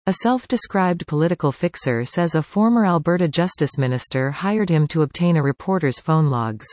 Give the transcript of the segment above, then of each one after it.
A self-described political fixer says a former Alberta Justice Minister hired him to obtain a reporter's phone logs.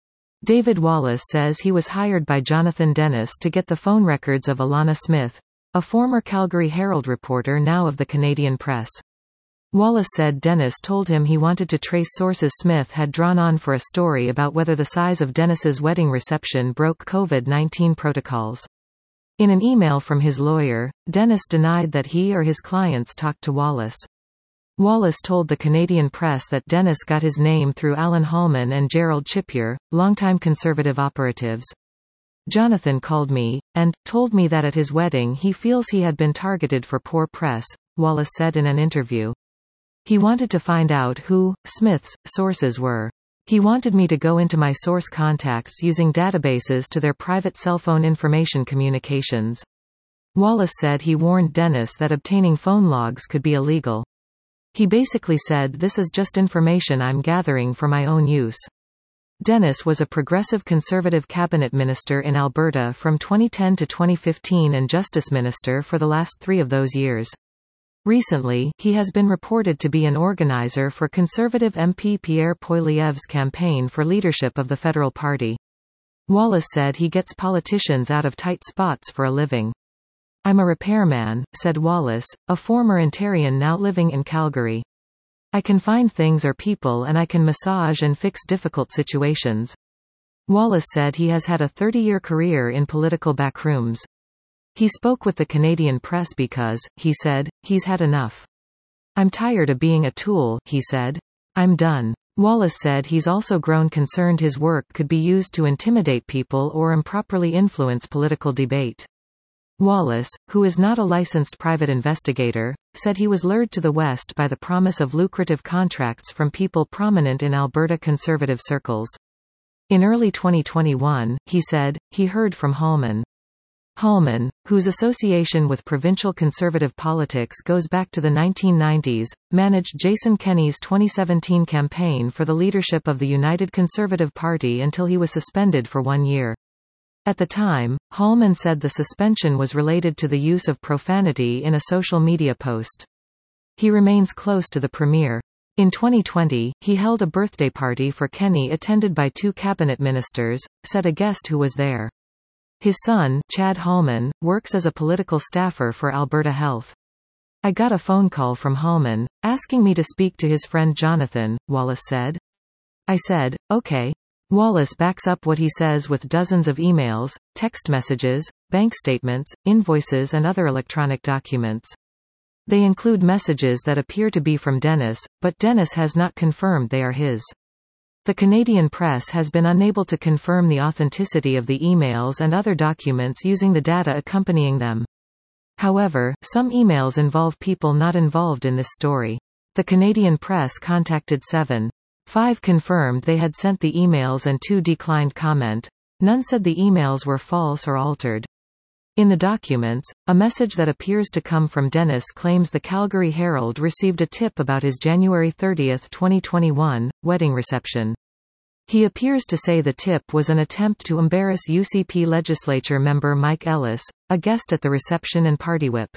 David Wallace says he was hired by Jonathan Dennis to get the phone records of Alana Smith, a former Calgary Herald reporter now of the Canadian Press. Wallace said Dennis told him he wanted to trace sources Smith had drawn on for a story about whether the size of Dennis's wedding reception broke COVID-19 protocols. In an email from his lawyer, Dennis denied that he or his clients talked to Wallace. Wallace told the Canadian Press that Dennis got his name through Alan Hallman and Gerald Chipure, longtime Conservative operatives. Jonathan called me, and told me that at his wedding he feels he had been targeted for poor press, Wallace said in an interview. He wanted to find out who Smith's sources were. He wanted me to go into my source contacts using databases to their private cell phone information communications. Wallace said he warned Dennis that obtaining phone logs could be illegal. He basically said, "This is just information I'm gathering for my own use." Dennis was a progressive Conservative cabinet minister in Alberta from 2010 to 2015 and Justice Minister for the last 3 of those years. Recently, he has been reported to be an organizer for Conservative MP Pierre Poilievre's campaign for leadership of the Federal Party. Wallace said he gets politicians out of tight spots for a living. "I'm a repairman," said Wallace, a former Ontarian now living in Calgary. "I can find things or people and I can massage and fix difficult situations." Wallace said he has had a 30-year career in political backrooms. He spoke with the Canadian Press because, he said, he's had enough. "I'm tired of being a tool," he said. "I'm done." Wallace said he's also grown concerned his work could be used to intimidate people or improperly influence political debate. Wallace, who is not a licensed private investigator, said he was lured to the West by the promise of lucrative contracts from people prominent in Alberta Conservative circles. In early 2021, he said, he heard from Hallman. Hallman, whose association with provincial Conservative politics goes back to the 1990s, managed Jason Kenney's 2017 campaign for the leadership of the United Conservative Party until he was suspended for 1 year. At the time, Hallman said the suspension was related to the use of profanity in a social media post. He remains close to the Premier. In 2020, he held a birthday party for Kenney attended by 2 cabinet ministers, said a guest who was there. His son, Chad Hallman, works as a political staffer for Alberta Health. "I got a phone call from Hallman, asking me to speak to his friend Jonathan," Wallace said. "I said, okay." Wallace backs up what he says with dozens of emails, text messages, bank statements, invoices and other electronic documents. They include messages that appear to be from Dennis, but Dennis has not confirmed they are his. The Canadian Press has been unable to confirm the authenticity of the emails and other documents using the data accompanying them. However, some emails involve people not involved in this story. The Canadian Press contacted 7. 5 confirmed they had sent the emails and 2 declined comment. None said the emails were false or altered. In the documents, a message that appears to come from Dennis claims the Calgary Herald received a tip about his January 30, 2021, wedding reception. He appears to say the tip was an attempt to embarrass UCP legislature member Mike Ellis, a guest at the reception and party whip.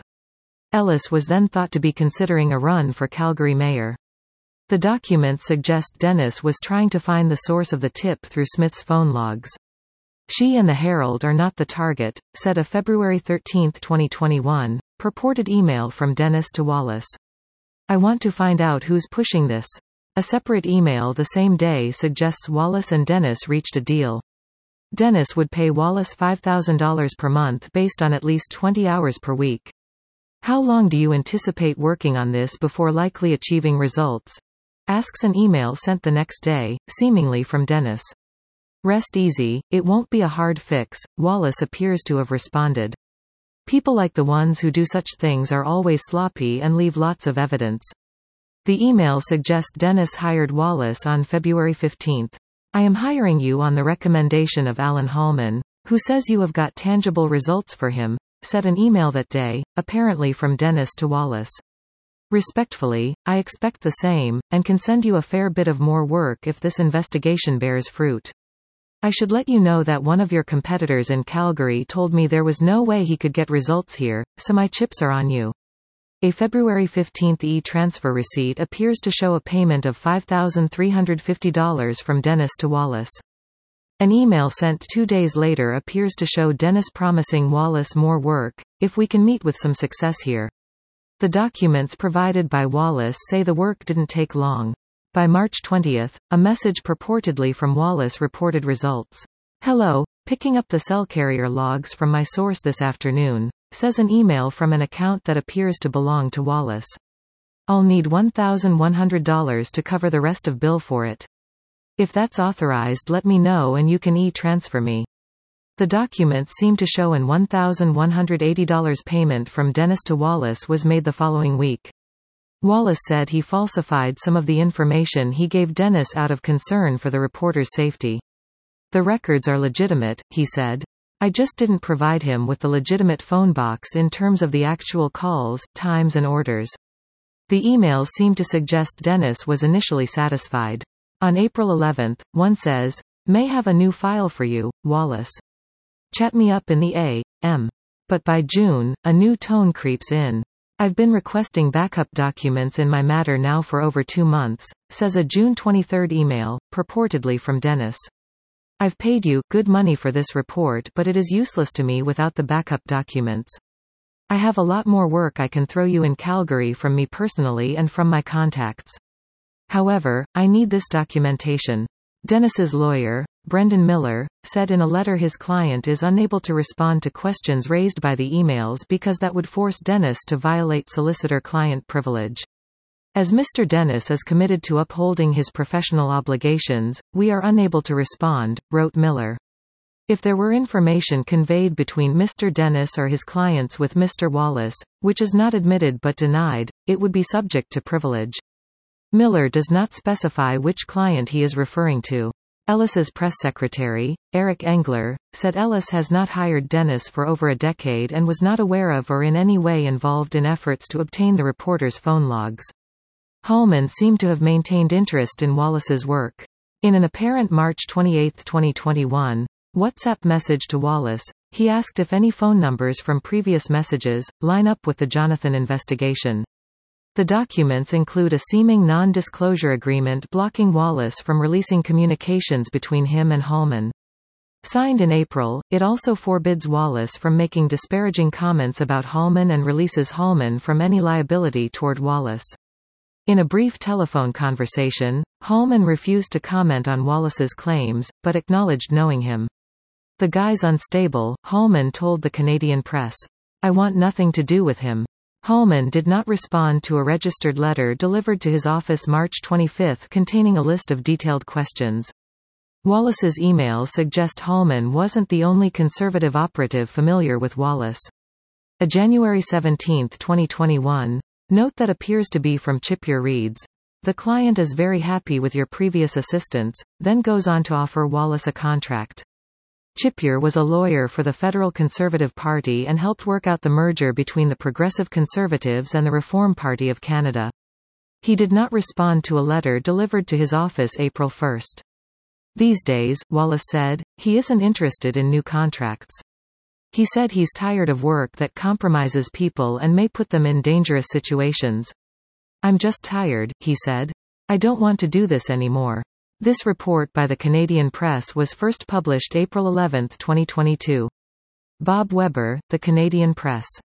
Ellis was then thought to be considering a run for Calgary mayor. The documents suggest Dennis was trying to find the source of the tip through Smith's phone logs. "She and the Herald are not the target," said a February 13, 2021, purported email from Dennis to Wallace. "I want to find out who's pushing this." A separate email the same day suggests Wallace and Dennis reached a deal. Dennis would pay Wallace $5,000 per month based on at least 20 hours per week. "How long do you anticipate working on this before likely achieving results?" asks an email sent the next day, seemingly from Dennis. "Rest easy, it won't be a hard fix," Wallace appears to have responded. "People like the ones who do such things are always sloppy and leave lots of evidence." The email suggests Dennis hired Wallace on February 15. "I am hiring you on the recommendation of Alan Hallman, who says you have got tangible results for him," said an email that day, apparently from Dennis to Wallace. "Respectfully, I expect the same, and can send you a fair bit of more work if this investigation bears fruit. I should let you know that one of your competitors in Calgary told me there was no way he could get results here, so my chips are on you." A February 15 e-transfer receipt appears to show a payment of $5,350 from Dennis to Wallace. An email sent 2 days later appears to show Dennis promising Wallace more work, if we can meet with some success here. The documents provided by Wallace say the work didn't take long. By March 20, a message purportedly from Wallace reported results. "Hello, picking up the cell carrier logs from my source this afternoon," says an email from an account that appears to belong to Wallace. "I'll need $1,100 to cover the rest of bill for it. If that's authorized, let me know and you can e-transfer me." The documents seem to show an $1,180 payment from Dennis to Wallace was made the following week. Wallace said he falsified some of the information he gave Dennis out of concern for the reporter's safety. "The records are legitimate," he said. "I just didn't provide him with the legitimate phone box in terms of the actual calls, times and orders." The emails seem to suggest Dennis was initially satisfied. On April 11, one says, "May have a new file for you, Wallace. Chat me up in the a.m." But by June, a new tone creeps in. "I've been requesting backup documents in my matter now for over 2 months, says a June 23 email, purportedly from Dennis. "I've paid you good money for this report, but it is useless to me without the backup documents. I have a lot more work I can throw you in Calgary from me personally and from my contacts. However, I need this documentation." Dennis's lawyer, Brendan Miller, said in a letter his client is unable to respond to questions raised by the emails because that would force Dennis to violate solicitor-client privilege. "As Mr. Dennis is committed to upholding his professional obligations, we are unable to respond," wrote Miller. If there were information conveyed between Mr. Dennis or his clients with Mr. Wallace, which is not admitted but denied, it would be subject to privilege. Miller does not specify which client he is referring to. Ellis's press secretary, Eric Engler, said Ellis has not hired Dennis for over a decade and was not aware of or in any way involved in efforts to obtain the reporter's phone logs. Hallman seemed to have maintained interest in Wallace's work. In an apparent March 28, 2021, WhatsApp message to Wallace, he asked if any phone numbers from previous messages line up with the Jonathan investigation. The documents include a seeming non-disclosure agreement blocking Wallace from releasing communications between him and Hallman. Signed in April, it also forbids Wallace from making disparaging comments about Hallman and releases Hallman from any liability toward Wallace. In a brief telephone conversation, Hallman refused to comment on Wallace's claims, but acknowledged knowing him. "The guy's unstable," Hallman told the Canadian Press. "I want nothing to do with him." Hallman did not respond to a registered letter delivered to his office March 25 containing a list of detailed questions. Wallace's emails suggest Hallman wasn't the only conservative operative familiar with Wallace. A January 17, 2021, note that appears to be from Chipure reads, "The client is very happy with your previous assistance," then goes on to offer Wallace a contract. Chipure was a lawyer for the Federal Conservative Party and helped work out the merger between the Progressive Conservatives and the Reform Party of Canada. He did not respond to a letter delivered to his office April 1. "These days," Wallace said, "he isn't interested in new contracts. He said he's tired of work that compromises people and may put them in dangerous situations. I'm just tired," he said. "I don't want to do this anymore." This report by the Canadian Press was first published April 11, 2022. Bob Weber, The Canadian Press.